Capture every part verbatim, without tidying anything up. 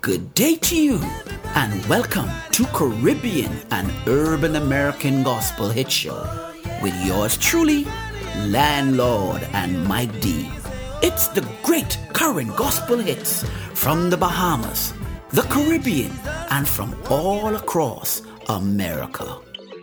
Good day to you, and welcome to Caribbean and Urban American Gospel Hit Show with yours truly, Landlord and Mike D. It's the great current gospel hits from the Bahamas, the Caribbean, and from all across America.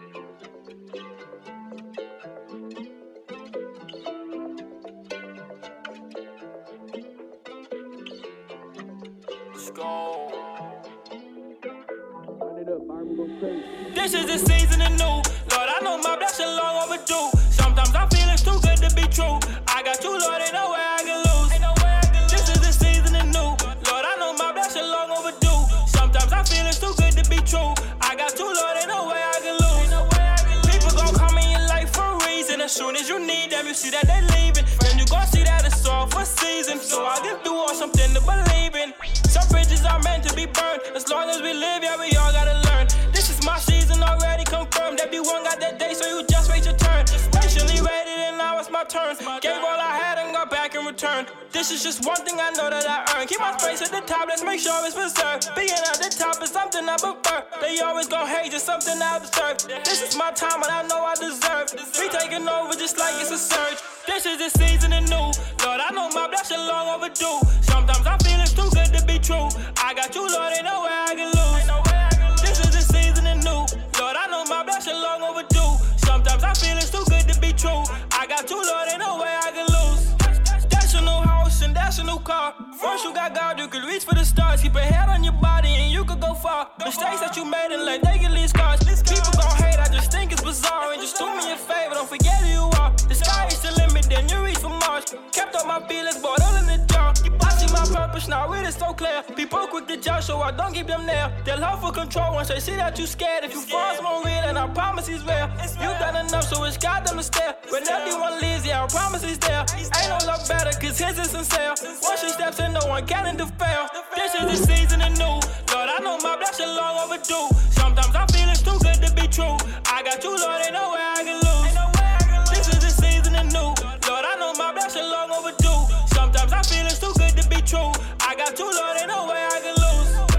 This is the season of new. Lord, I know my blessing long overdue. Sometimes I feel it's too good to be true. I got you, Lord, ain't no way I can lose. This is the season of new. Lord, I know my blessing long overdue. Sometimes I feel it's too good to be true. I got you, Lord, ain't no way I can lose. People gon' come in your life for a reason. As soon as you need them, you see that they leaving. Then you gon' see that it's all for season. So I get through on something to believe in. Some bridges are meant to be burned. As long as we live, yeah, we all gotta learn. This is my season already confirmed. Everyone got that day, so you just wait your turn. Patiently waited, and now it's my turn. Gave all I had and got back in return. This is just one thing I know that I earned. Keep my space at the top, let's make sure it's preserved. Being at the top is something I prefer. They always gon' hate, just something I observe. This is my time, and I know I deserve. We taking over just like it's a surge. This is the season of new. Lord, I know my blessing long overdue. Sometimes I feel it's too good to be true. I got you, Lord, ain't no way I can lose. This is the season of new. Lord, I know my blessing long overdue. Sometimes I feel it's too good to be true. I got you, Lord, ain't no way I can lose. That's a new house and that's a new car. First you got God, you can reach for the stars. Keep a head on your body and you could go far. Mistakes that you made and let they can leave scars. People gon' hate, I just think it's bizarre. And just do me a favor, don't forget who you are. The sky is the limit, then you reach for Mars. Kept up my feelings, bought all in the jar. I see my purpose now, it is so clear. People quick to judge, so I don't keep them there. They'll hope for control once they see that you scared. If you fall, won't real, and I promise he's real. You done enough, so it's got them to stare. When everyone leaves, yeah, I promise he's there. Ain't no love better, cause his is sincere. Once she steps in, no one can interfere. This is the season of new. Lord, I know my blessing long overdue. Sometimes I feel it's too good to be true. I got you, Lord, ain't no way I can lose. This is the season of new. Lord, I know my blessing long overdue. Sometimes I feel it's too good to be true. I got you, Lord, ain't no way I can lose.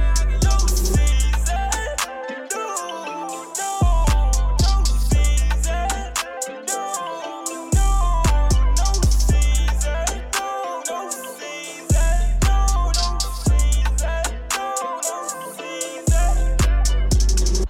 New season, new, new, new season, new, new, new season, new, new season, new, new season, new, new season.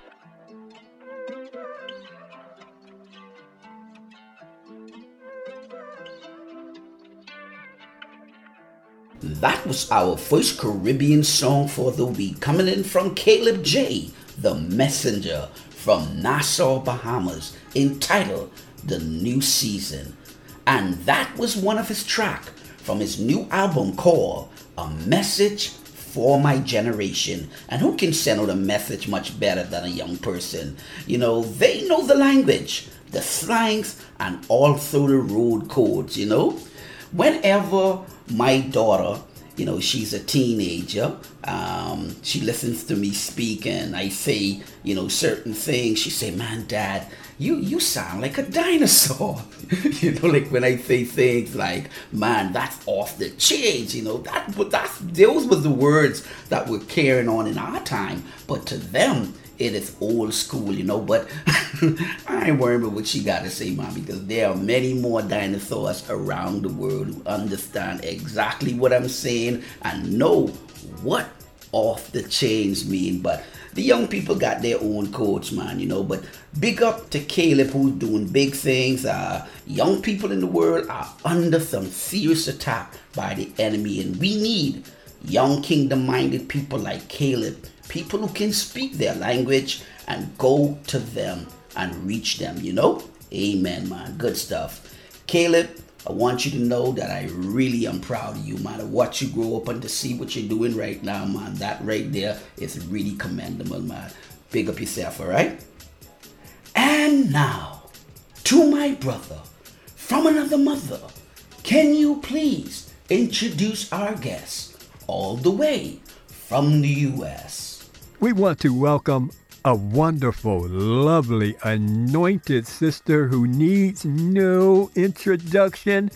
That was our first Caribbean song for the week, coming in from Caleb J, the messenger from Nassau, Bahamas, entitled The New Season. And that was one of his tracks from his new album called A Message for My Generation. And who can send out a message much better than a young person? You know, they know the language, the slangs, and also the road codes, you know. Whenever my daughter, you know, she's a teenager, um, she listens to me speak and I say, you know, certain things. She say, man, Dad, you, you sound like a dinosaur. You know, like when I say things like, man, that's off the chains, you know, that, but that's, those were the words that were carrying on in our time. But to them, it is old school, you know, but I ain't worried about what she got to say, Mom, because there are many more dinosaurs around the world who understand exactly what I'm saying and know what off the chains mean. But the young people got their own codes, man, you know, but big up to Caleb, who's doing big things. Uh, young people in the world are under some serious attack by the enemy, and we need young kingdom-minded people like Caleb, people who can speak their language and go to them and reach them, you know? Amen, man. Good stuff. Caleb, I want you to know that I really am proud of you, man, of what you grow up and to see what you're doing right now, man. That right there is really commendable, man. Big up yourself, all right? And now, to my brother from another mother, can you please introduce our guest all the way from the U S? We want to welcome a wonderful, lovely, anointed sister who needs no introduction,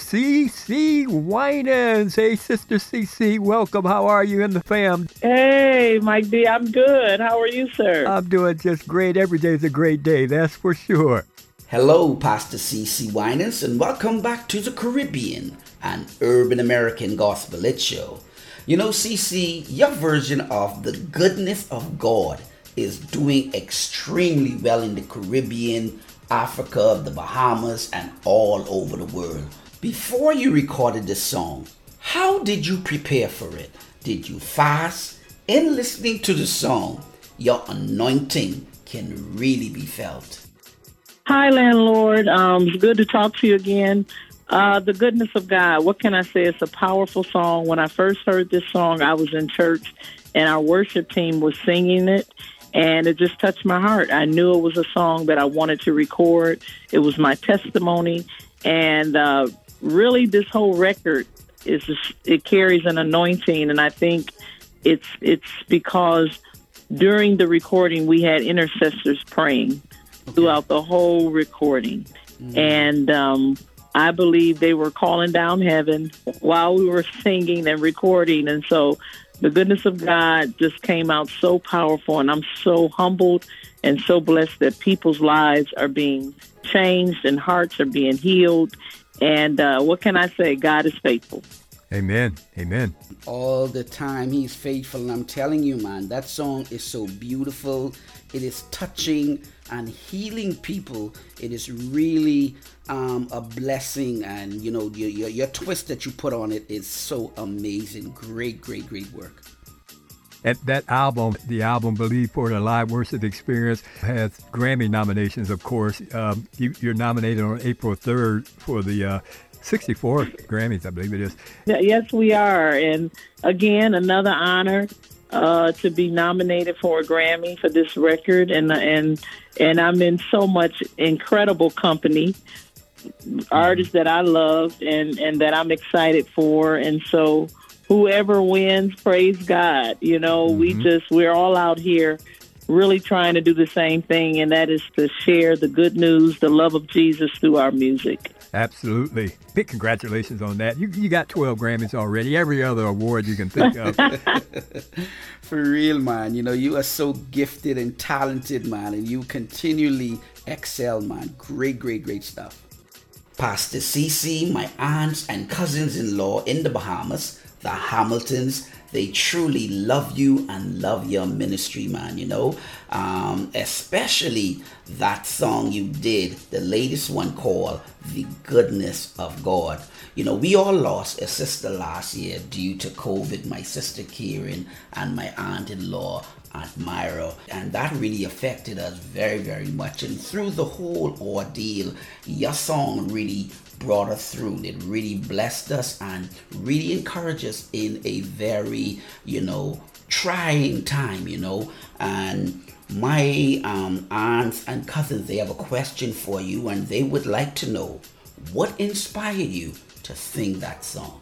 CeCe Winans. Hey, Sister CeCe, welcome. How are you in the fam? Hey, Mike D, I'm good. How are you, sir? I'm doing just great. Every day is a great day, that's for sure. Hello, Pastor CeCe Winans, and welcome back to the Caribbean, an urban American gospel lit show. You know, CeCe, your version of the goodness of God is doing extremely well in the Caribbean, Africa, the Bahamas, and all over the world. Before you recorded this song, how did you prepare for it? Did you fast? In listening to the song, your anointing can really be felt. Hi, landlord. Um, it's good to talk to you again. Uh, the goodness of God. What can I say? It's a powerful song. When I first heard this song, I was in church and our worship team was singing it, and it just touched my heart. I knew it was a song that I wanted to record. It was my testimony, and uh, really, this whole record is just, it carries an anointing, and I think it's it's because during the recording we had intercessors praying okay. throughout the whole recording, mm. and um, I believe they were calling down heaven while we were singing and recording. And so the goodness of God just came out so powerful. And I'm so humbled and so blessed that people's lives are being changed and hearts are being healed. And uh, what can I say? God is faithful. Amen. Amen. All the time he's faithful. And I'm telling you, man, that song is so beautiful. It is touching and healing people. It is really um, a blessing. And, you know, your, your, your twist that you put on it is so amazing. Great, great, great work. And that album, the album Believe for the Live Worship Experience, has Grammy nominations, of course. Um, you, you're nominated on April third for the uh, sixty-four Grammys, I believe it is. Yes, we are. And again, another honor uh, to be nominated for a Grammy for this record. And and and I'm in so much incredible company, artists that I love and, and that I'm excited for. And so whoever wins, praise God. You know, mm-hmm. we just, we're all out here really trying to do the same thing, and that is to share the good news, the love of Jesus through our music. Absolutely. Big congratulations on that. You you got twelve Grammys already. Every other award you can think of. For real, man. You know, you are so gifted and talented, man, and you continually excel, man. Great, great, great stuff. Pastor CeCe, my aunts and cousins-in-law in the Bahamas, the Hamiltons, they truly love you and love your ministry, man, you know, um, especially that song you did, the latest one called The Goodness of God. You know, we all lost a sister last year due to COVID, my sister Karen and my aunt-in-law, Aunt Myra, and that really affected us very, very much. And through the whole ordeal, your song really brought us through. It really blessed us and really encouraged us in a very, you know, trying time, you know. And my um, aunts and cousins, they have a question for you, and they would like to know what inspired you to sing that song.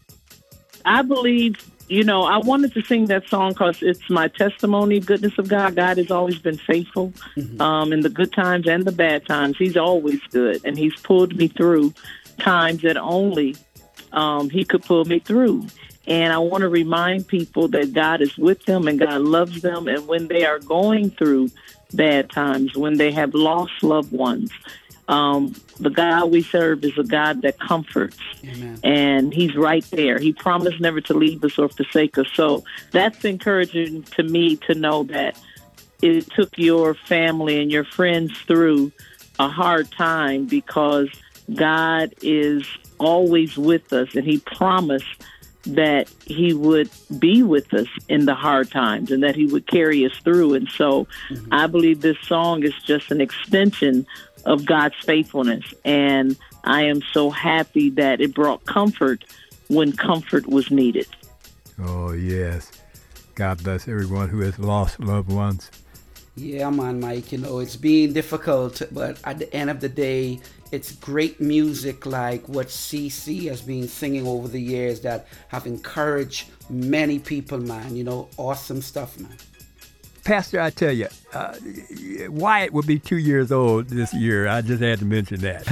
I believe, you know, I wanted to sing that song because it's my testimony, goodness of God. God has always been faithful mm-hmm. um, in the good times and the bad times. He's always good, and he's pulled me through times that only um, he could pull me through. And I want to remind people that God is with them and God loves them. And when they are going through bad times, when they have lost loved ones, Um, the God we serve is a God that comforts. Amen. And he's right there. He promised never to leave us or forsake us. So that's encouraging to me to know that it took your family and your friends through a hard time because God is always with us, and he promised that he would be with us in the hard times and that he would carry us through. And so mm-hmm. I believe this song is just an extension of God's faithfulness. And I am so happy that it brought comfort when comfort was needed. Oh, yes. God bless everyone who has lost loved ones. Yeah, man, Mike, you know, it's been difficult, but at the end of the day, it's great music like what CeCe has been singing over the years that have encouraged many people, man. You know, awesome stuff, man. Pastor, I tell you, uh, Wyatt will be two years old this year. I just had to mention that.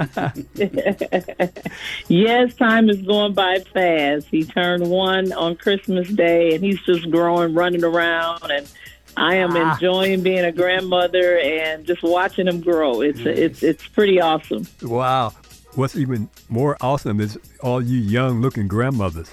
Yes, time is going by fast. He turned one on Christmas Day, and he's just growing, running around, and I am ah. enjoying being a grandmother and just watching him grow. It's yes. it's it's pretty awesome. Wow. What's even more awesome is all you young-looking grandmothers.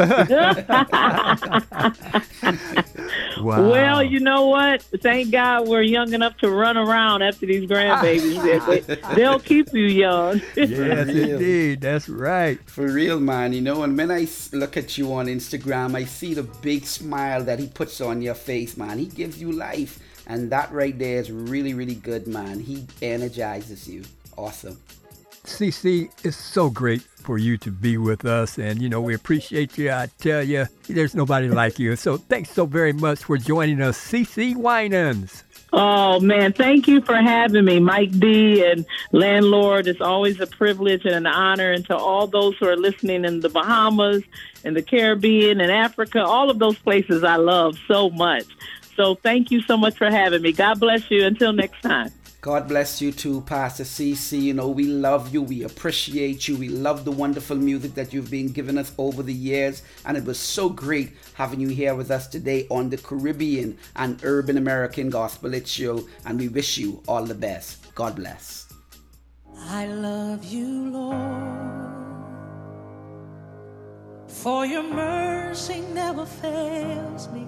Wow. Well, you know what? Thank God we're young enough to run around after these grandbabies. they, they'll keep you young. Yes, indeed. That's right. For real, man. You know, and when I look at you on Instagram, I see the big smile that he puts on your face, man. He gives you life. And that right there is really, really good, man. He energizes you. Awesome. C C, it's so great for you to be with us, and, you know, we appreciate you. I tell you, there's nobody like you. So thanks so very much for joining us, C C Winans. Oh, man, thank you for having me, Mike D. and Landlord. It's always a privilege and an honor. And to all those who are listening in the Bahamas, in the Caribbean, and Africa, all of those places I love so much. So thank you so much for having me. God bless you. Until next time. God bless you too, Pastor C C. You know, we love you. We appreciate you. We love the wonderful music that you've been giving us over the years. And it was so great having you here with us today on the Caribbean and Urban American Gospel Hit Show. And we wish you all the best. God bless. I love you, Lord, for your mercy never fails me.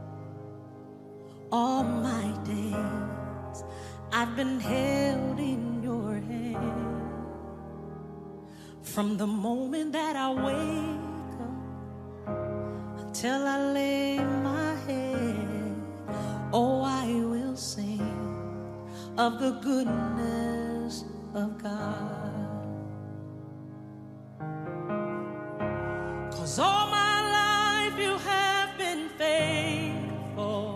All my days I've been held in your hand. From the moment that I wake up until I lay my head, oh, I will sing of the goodness of God. 'Cause all my life you have been faithful.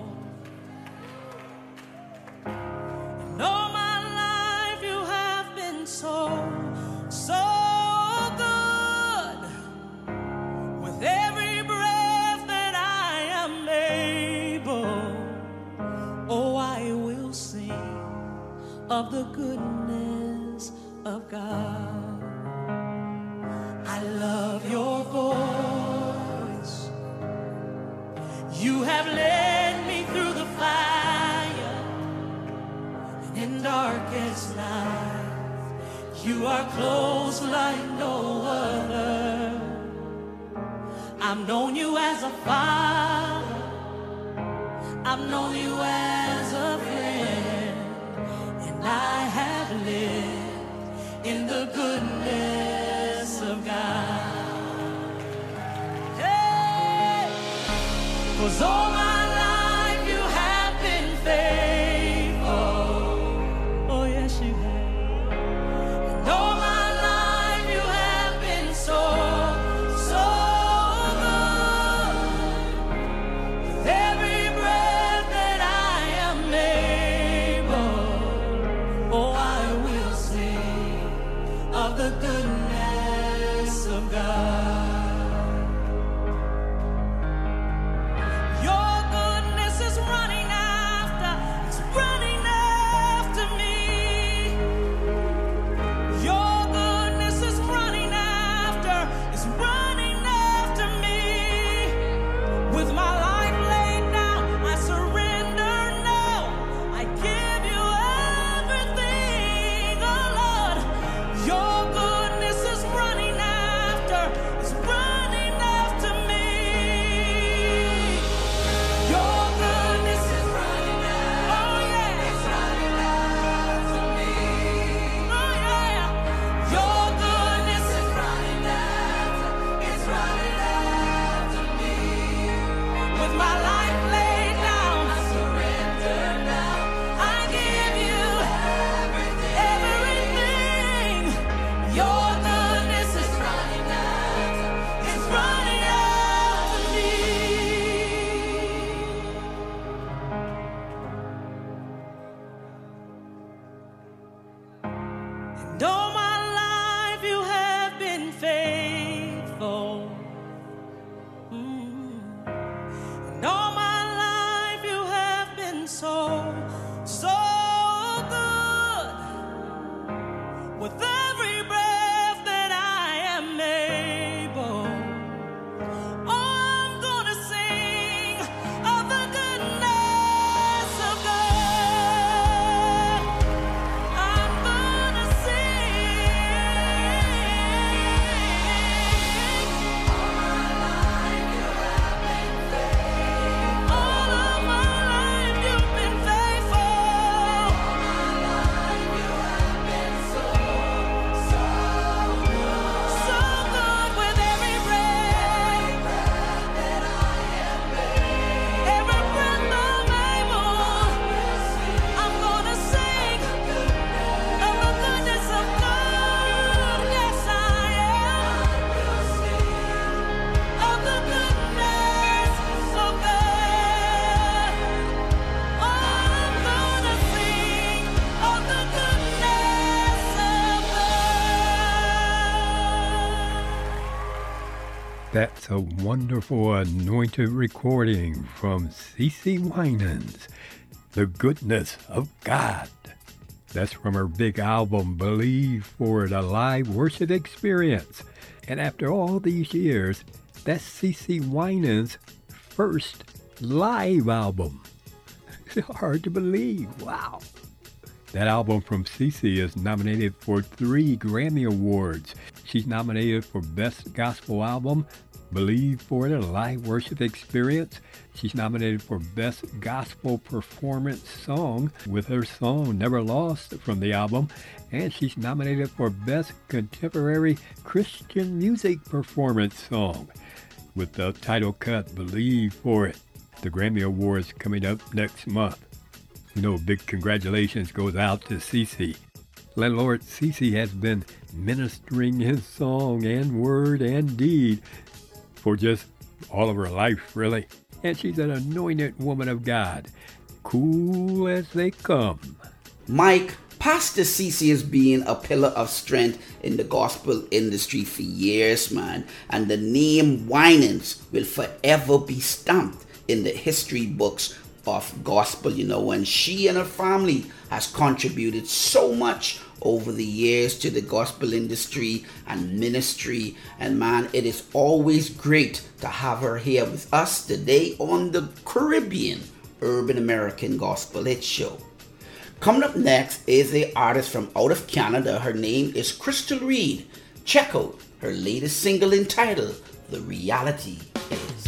All my life you have been so, so good. With every breath that I am able, oh, I will sing of the goodness of God. I love your voice. You have led me through the fire. In darkest night, you are close like no other. I've known you as a father, I've known you as a friend, and I have lived in the goodness of God. Hey, 'cause all my life you have been faithful. Your That's a wonderful anointed recording from CeCe Winans, The Goodness of God. That's from her big album, Believe for It, a live worship experience. And after all these years, that's CeCe Winans' first live album. It's hard to believe. Wow. That album from CeCe is nominated for three Grammy Awards. She's nominated for Best Gospel Album, Believe for It, a live worship experience. She's nominated for Best Gospel Performance Song with her song Never Lost from the album. And she's nominated for Best Contemporary Christian Music Performance Song with the title cut Believe for It. The Grammy Awards coming up next month. You know, big congratulations goes out to CeCe. Landlord CeCe has been ministering his song and word and deed for just all of her life, really. And she's an anointed woman of God, cool as they come. Mike, Pastor CeCe has been a pillar of strength in the gospel industry for years, man. And the name Winans will forever be stamped in the history books of gospel, you know, and she and her family has contributed so much over the years to the gospel industry and ministry. And man, it is always great to have her here with us today on the Caribbean Urban American Gospel Hit Show. Coming up next is an artist from out of Canada. Her name is Crystal Reed. Check out her latest single entitled The Reality Is.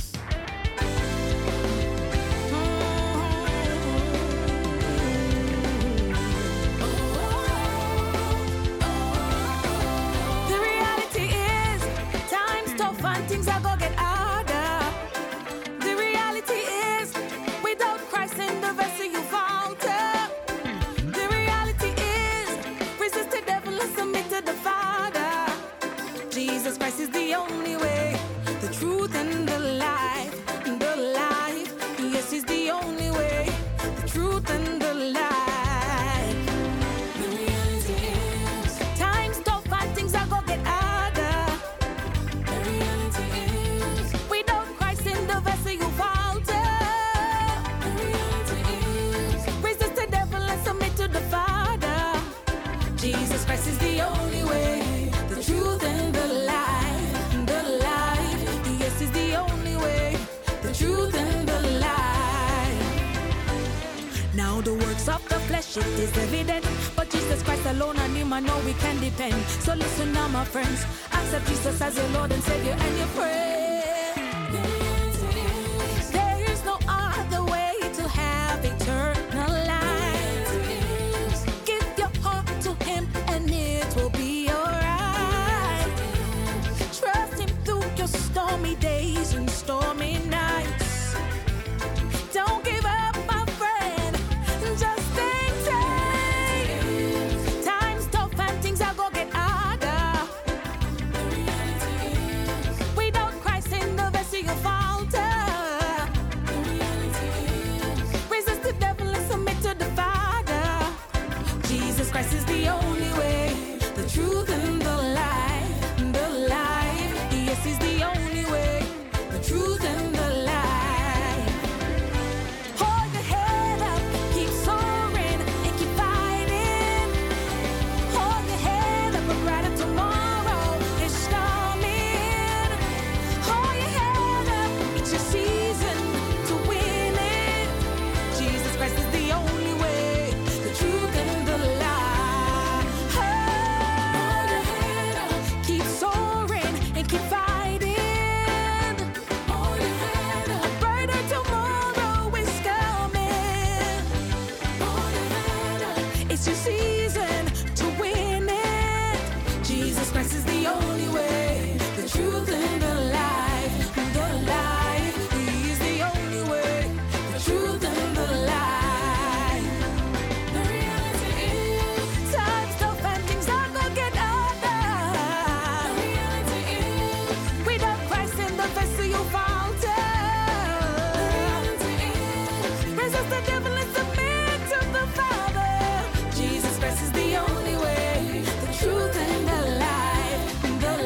It is evident, but Jesus Christ alone on him I know we can depend. So listen now, my friends, accept Jesus as your Lord and Savior and your friend. There is no other way to have eternal life. Give your heart to him and it will be alright. Trust him through your stormy days and stormy nights. Don't give up, my friend, just the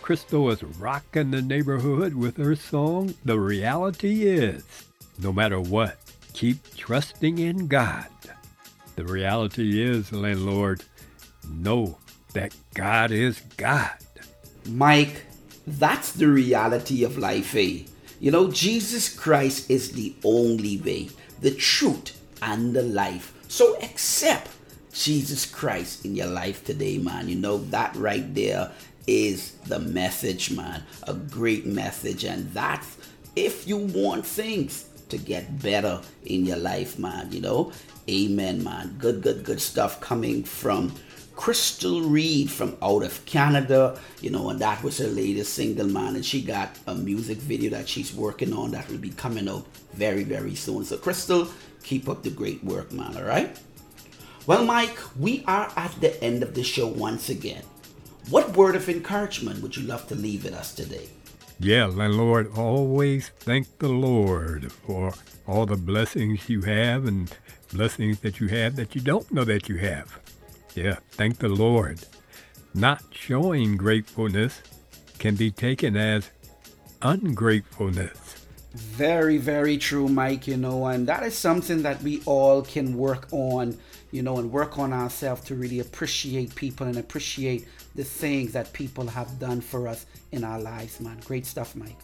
Crystal is rocking the neighborhood with her song, The Reality Is. No matter what, keep trusting in God. The reality is, landlord, know that God is God. Mike, that's the reality of life, eh? You know, Jesus Christ is the only way, the truth, and the life. So accept Jesus Christ in your life today, man. You know, that right there is the message, man. A great message. And that's if you want things to get better in your life, man. You know, amen, man. Good, good, good stuff coming from Crystal Reed from out of Canada, you know, and that was her latest single, man, and she got a music video that she's working on that will be coming out very, very soon. So Crystal, keep up the great work, man, all right? Well, Mike, we are at the end of the show once again. What word of encouragement would you love to leave with us today? Yeah, landlord, always thank the Lord for all the blessings you have and blessings that you have that you don't know that you have. Yeah, thank the Lord. Not showing gratefulness can be taken as ungratefulness. Very, very true, Mike, you know, and that is something that we all can work on, you know, and work on ourselves to really appreciate people and appreciate the things that people have done for us in our lives, man. Great stuff, Mike.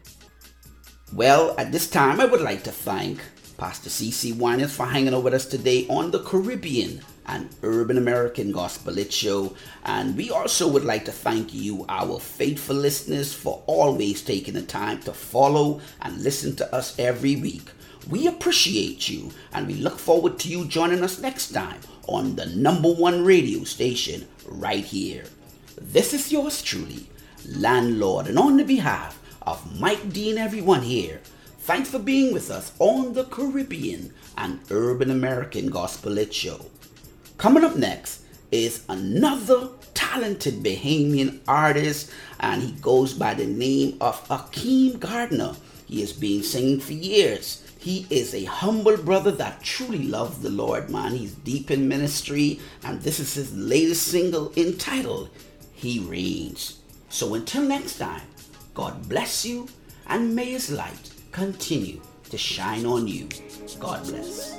Well, at this time, I would like to thank Pastor C C Winans for hanging out with us today on the Caribbean and Urban American Gospel Lit Show. And we also would like to thank you, our faithful listeners, for always taking the time to follow and listen to us every week. We appreciate you, and we look forward to you joining us next time on the number one radio station right here. This is yours truly, Landlord, and on the behalf of Mike D and everyone here, thanks for being with us on the Caribbean and Urban American Gospel Lit Show. Coming up next is another talented Bahamian artist, and he goes by the name of Akeem Gardner. He has been singing for years. He is a humble brother that truly loves the Lord, man. He's deep in ministry, and this is his latest single entitled, He Reigns. So until next time, God bless you, and may his light continue to shine on you. God bless.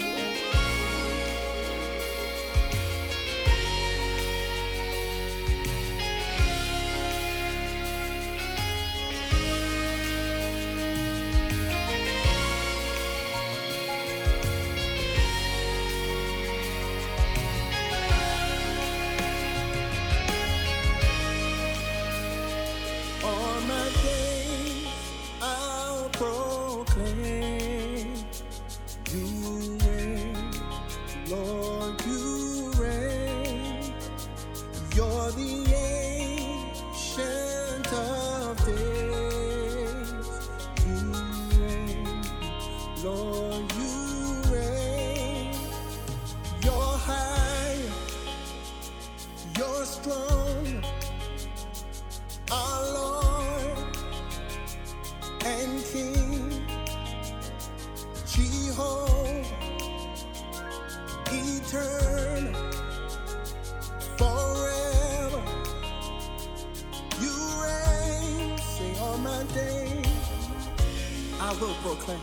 Proclaim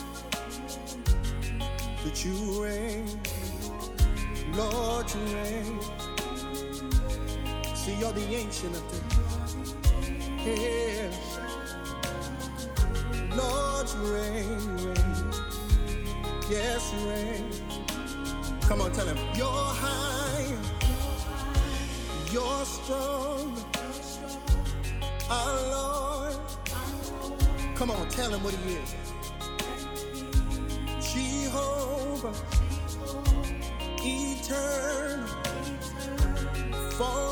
that you reign, Lord, you reign. See, you're the ancient of days. Yes, Lord, you reign, you reign. Yes, you reign. Come on, tell him. You're high, you're strong, our Lord. Come on, tell him what he is. Jehovah, eternal, forever.